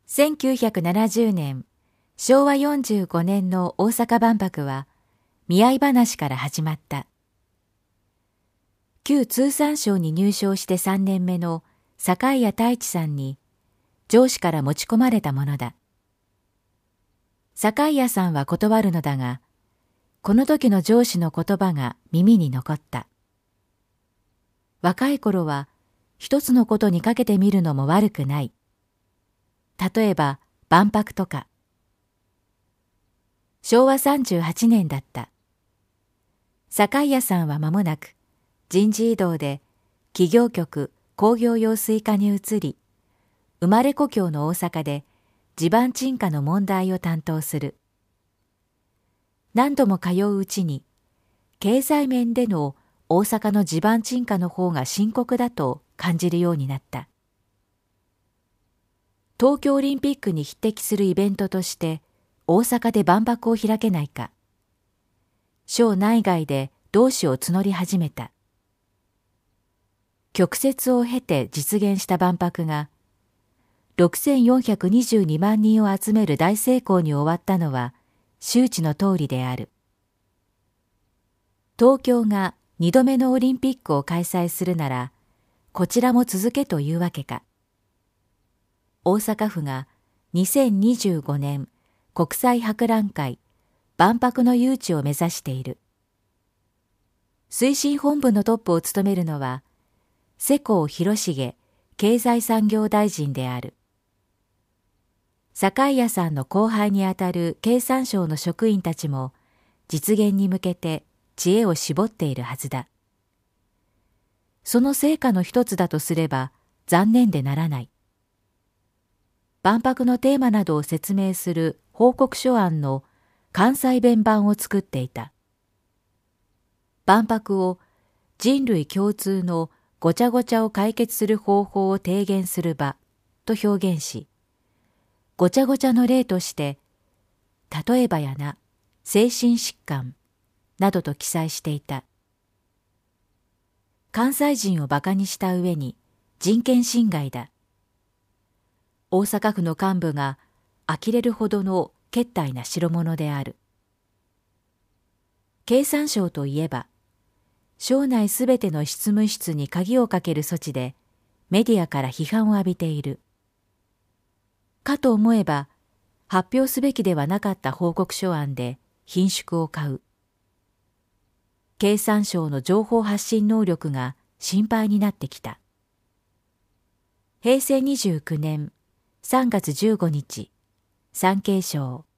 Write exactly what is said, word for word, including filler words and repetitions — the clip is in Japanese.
せんきゅうひゃくななじゅうねん、しょうわよんじゅうごねんの大阪万博は、見合い話から始まった。旧通産省に入省してさんねんめの坂井谷太一さんに、上司から持ち込まれたものだ。坂井谷さんは断るのだが、この時の上司の言葉が耳に残った。若い頃は、一つのことにかけてみるのも悪くない。例えば、万博とか。しょうわさんじゅうはちねんだった。坂井谷さんは間もなく、人事異動で企業局工業用水課に移り、生まれ故郷の大阪で地盤沈下の問題を担当する。何度も通ううちに、経済面での大阪の地盤沈下の方が深刻だと感じるようになった。東京オリンピックに匹敵するイベントとして大阪で万博を開けないか。省内外で同志を募り始めた。曲折を経て実現した万博がろくせんよんひゃくにじゅうにまんにんを集める大成功に終わったのは周知の通りである。東京がにどめのオリンピックを開催するならこちらも続けというわけか。大阪府がにせんにじゅうごねん国際博覧会万博の誘致を目指している。推進本部のトップを務めるのは世耕弘成経済産業大臣である。坂井谷さんの後輩にあたる経産省の職員たちも実現に向けて知恵を絞っているはずだ。その成果の一つだとすれば残念でならない。万博のテーマなどを説明する報告書案の関西弁版を作っていた。万博を人類共通のごちゃごちゃを解決する方法を提言する場と表現し、ごちゃごちゃの例として、例えばやな、精神疾患などと記載していた。関西人を馬鹿にした上に人権侵害だ。大阪府の幹部が呆れるほどのけったいな代物である。経産省といえば、省内すべての執務室に鍵をかける措置でメディアから批判を浴びている。かと思えば、発表すべきではなかった報告書案で顰蹙を買う。経産省の情報発信能力が心配になってきた。へいせいにじゅうきゅうねんさんがつじゅうごにち、産経省。